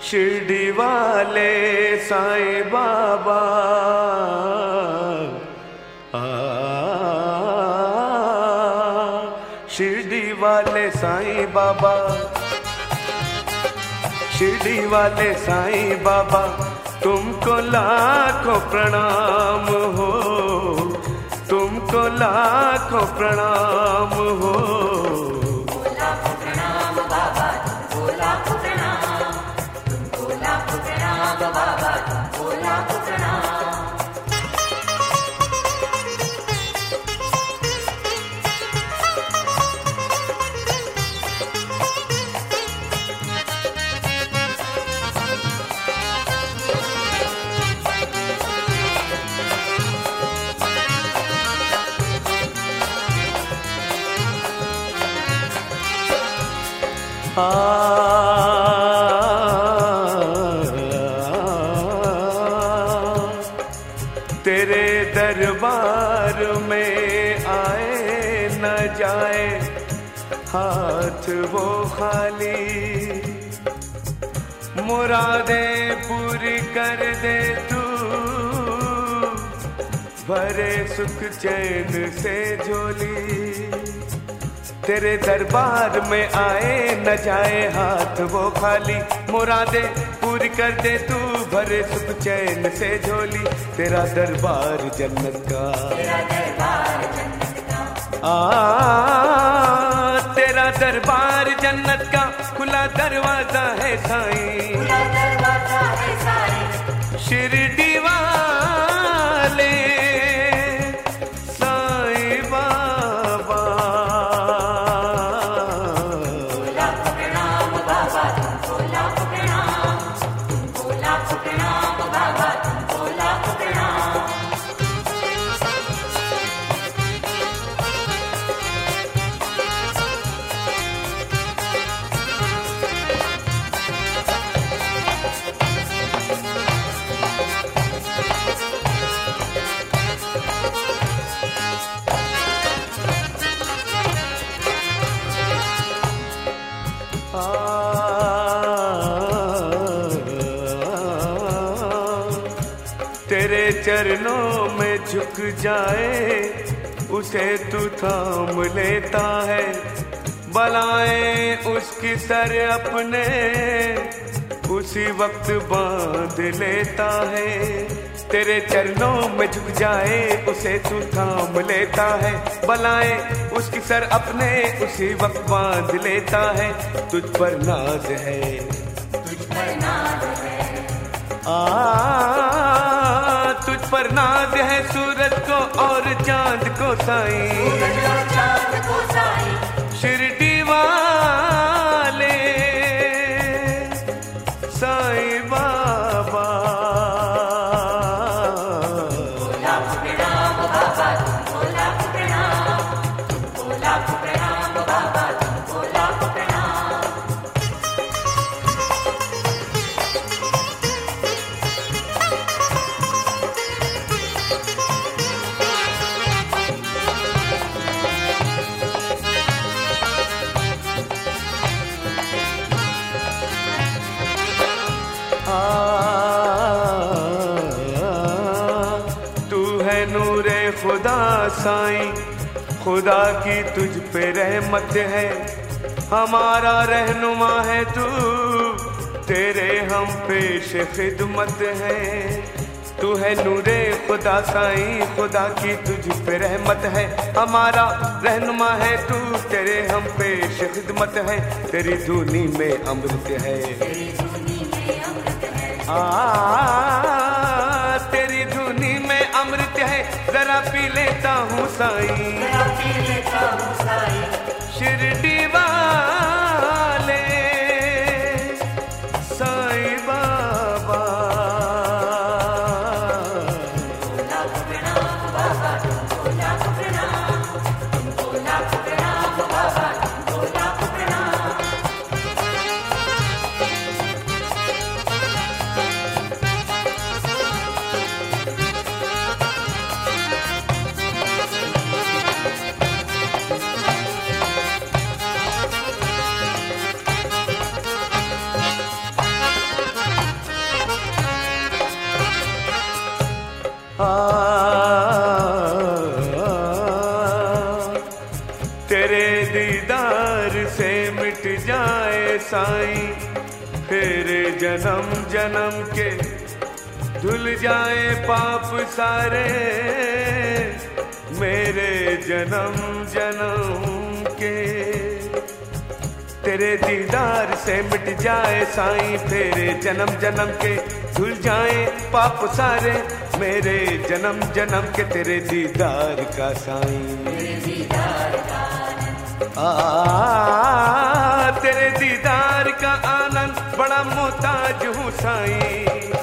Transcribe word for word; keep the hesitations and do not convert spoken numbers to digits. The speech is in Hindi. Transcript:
शिरडी वाले साईं बाबा आ, शिरडी वाले साईं बाबा, शिरडी वाले साईं बाबा, तुमको लाखों प्रणाम हो, तुमको लाखों प्रणाम हो। लाखों प्रणाम बाबा, तुमको लाखों प्रणाम, तुमको लाखों प्रणाम बाबा, तुमको लाखों प्रणाम। आ, तेरे दरबार में आए न जाए हाथ वो खाली, मुरादें पूरी कर दे तू, भरे सुख चैन से झोली। तेरे दरबार में आए न जाए हाथ वो खाली, मुरादें पूरी कर दे तू, भरे सुख चैन से झोली। तेरा दरबार जन्नत का, तेरा दरबार जन्नत का, आ तेरा दरबार जन्नत का, खुला दरवाजा है साईं, खुला दरवाजा है साईं। शिरडी वाले साईं बाबा, लाखों प्रणाम बाबा, तुमको लाखों प्रणाम, तुमको लाखों प्रणाम बाबा, तुमको लाखों प्रणाम। तेरे चरणों में झुक जाए उसे तू थाम लेता है, बलाएं उसकी सर अपने उसी वक्त बांध लेता है। तेरे चरणों में झुक जाए उसे तू थाम लेता है, बलाएं उसकी सर अपने उसी वक्त बांध लेता है। तुझ पर नाज है, तुझ पर नाज है, आ तुझ पर नाज है सूरज को और चांद को साईं, सूरज और चांद को साईं। शिरडी वाले साईं बाबा, लाखों प्रणाम बाबा, तुमको लाखों प्रणाम, तुमको लाखों प्रणाम बाबा, तुमको लाखों प्रणाम। आ तू है नूरे खुदा साईं, खुदा की तुझ पे रहमत है, हमारा रहनुमा है तू, तेरे हम पेश खिदमत है। तू है नूरे खुदा साईं, खुदा की तुझ पे रहमत है, हमारा रहनुमा है तू, तेरे हम पेश खिदमत है। तेरी धुनी में अमृत है, तेरी धुनी में अमृत है, आ तेरी धुनी में अमृत है, जरा पी लेता हूँ साईं, जरा पी लेता हूँ साईं। शिरडी वाले साईं बाबा, लाखों प्रणाम बाबा, तुमको लाखों प्रणाम, तुमको लाखों प्रणाम बाबा, तुमको लाखों प्रणाम। साईं, फेरे जन्म जन्म के धुल जाए पाप सारे, मेरे जन्म जन्म के। तेरे दीदार से मिट जाए साईं, फेरे जन्म जन्म के धुल जाए पाप सारे, मेरे जन्म जन्म के। तेरे दीदार का साईं, आ तेरे दीदार का आनंद बड़ा मोहताज हूँ साईं।